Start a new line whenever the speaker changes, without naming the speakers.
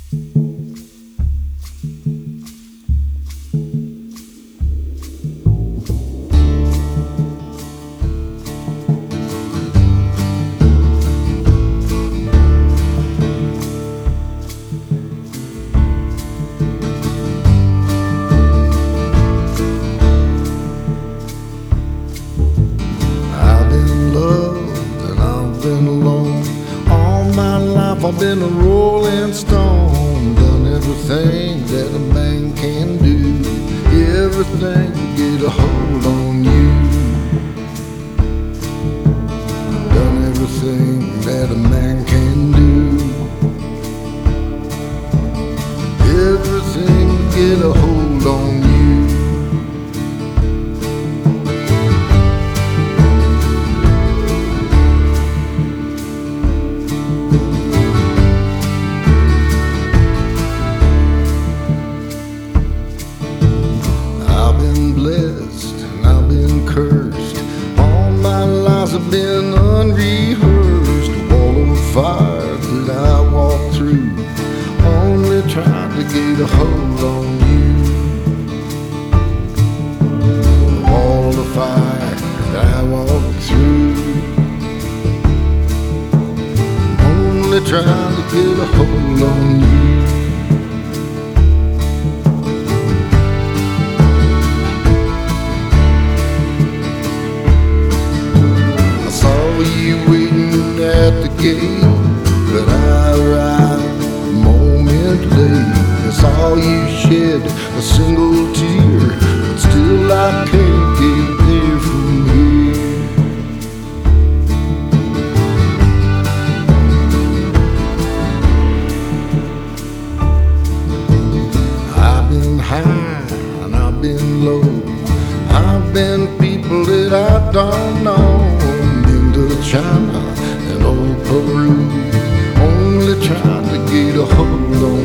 I've been a rolling stone, done everything that a man can do, everything to get a hold on you. Done everything that a man can do, everything to get a hold on you. Have been unrehearsed, a wall of fire that I walked through, only trying to get a hold on you. A wall of fire that I walked through, only trying to get a hold on you. At the gate, but I arrived a moment late. I saw you shed a single tear, but still I can't get there from here. I've been high and I've been low, I've been people that I don't know. Been to China, Peru, only trying to get a hold on